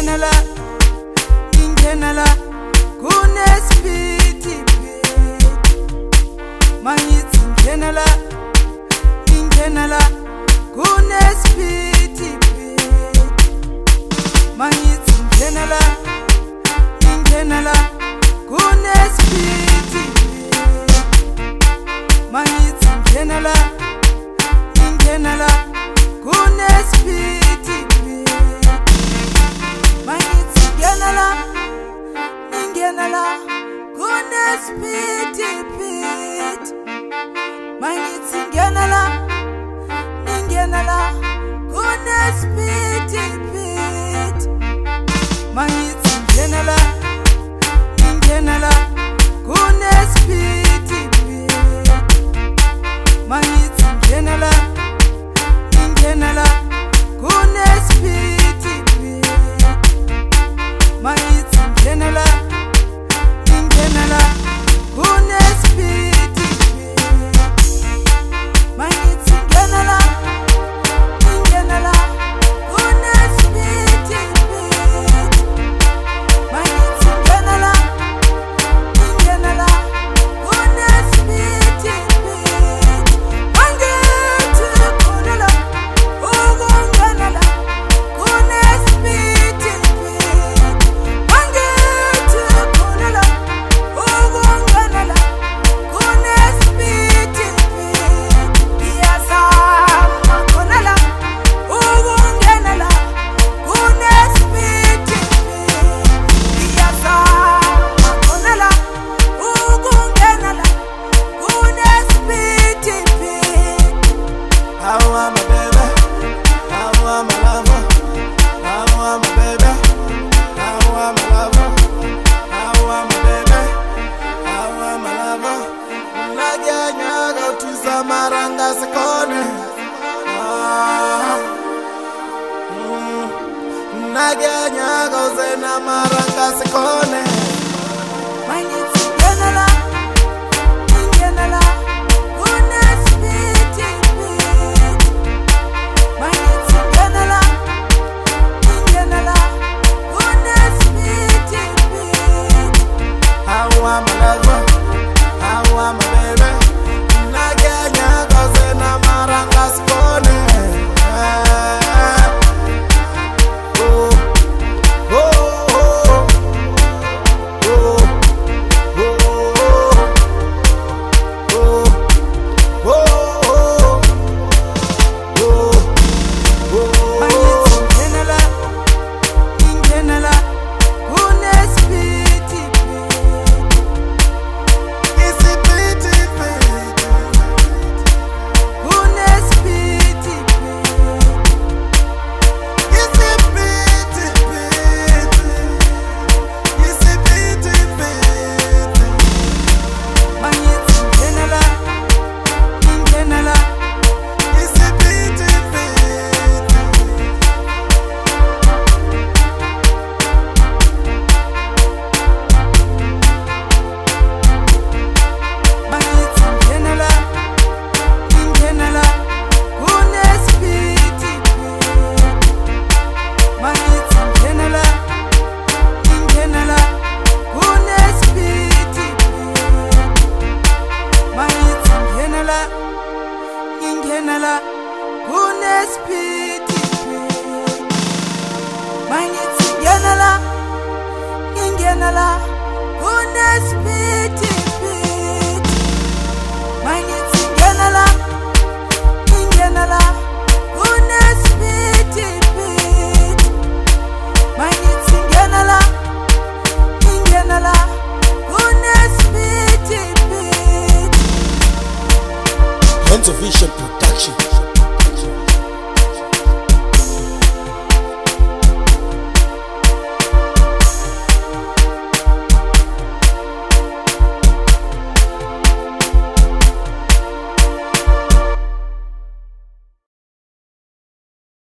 ingenela kunesiphithiphithi mangithi ingenela kunesiphithiphithi mangithi ingenela kunesiphithiphithi mangithi ingenela kunesiphithiphithi mangithi ingenela kunesiphithiphithi mangithi ingenela kunesiphithiphithi mangithi ingenela kunesiphithiphithi mangithi ingenela kunesiphithiphithi mangithi ingenela kunesiphithiphithi mangithi ingenela Naganya gozena maranga sekone mangithi ingenela kunesiphithiphithi mangithi ingenela kunesiphithiphithi hawa my lover hawa my baby naganya gozena maranga sekone ingenela kunesiphithiphithi mangithi ingenela kunesiphithiphithi mangithi ingenela kunesiphithiphithi mangithi ingenela kunesiphithiphithi Hands of Vision Production.